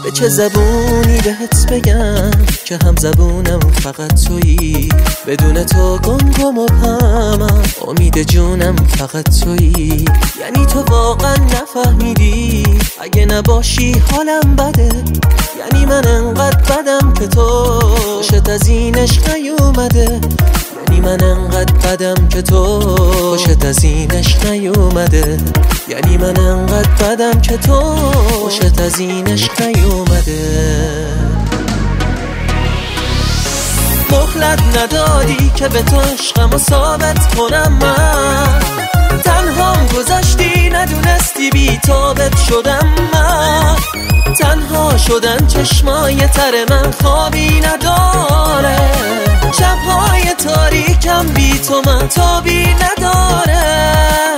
به چه زبونی بهت بگم که هم زبونم فقط تویی، بدون تو گم و پمم، امید جونم فقط تویی. یعنی تو واقعا نفهمیدی اگه نباشی حالم بده، یعنی من انقدر بدم که تو خوشت از این عشق نیومده، یعنی من انقدر بدم که تو خوشت از این عشق نیومده، یعنی من انقدر بدم که تو خوشت از این عشق نیومده. مهلت ندادی که به تو عشقمو ثابت کنم، من تنهام گذاشتی ندونستی بی تابت شدم، من تنها شدن چشمای تر من خوابی نداره، شبهای تاریکم بی تو من تابی نداره.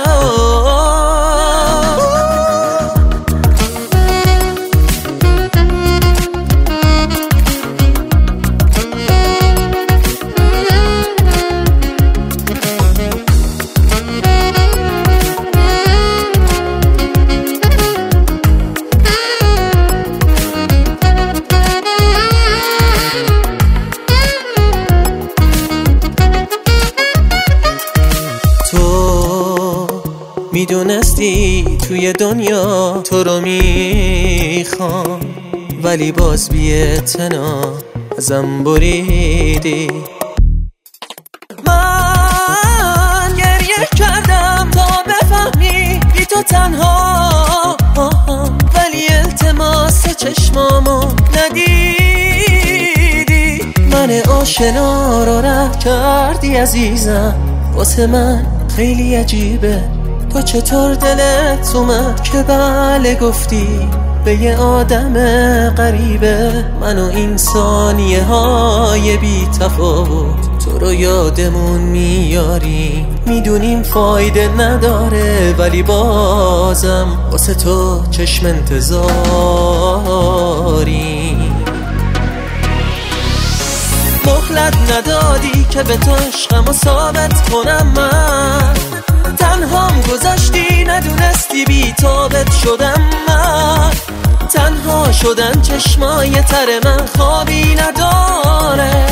میدونستی توی دنیا تو رو میخوام، ولی باز بی اعتنا ازم بریدی. من گریه کردم تا بفهمی بی تو تنها، ولی التماس چشمامو ندیدی. من آشنا رو رد کردی عزیزم، واسه من خیلی عجیبه تو چطور دلت اومد که بله گفتی به یه آدم غریبه. من و این ثانیه های بی تفاوت تو رو یادمون میاریم، میدونیم فایده نداره ولی بازم واسه تو چشم انتظاریم. مهلت ندادی که به تو عشقمو ثابت کنم، من تنهام گذاشتی ندونستی بی تابت شدم، من تنها شدن چشمای تر من خوابی نداره،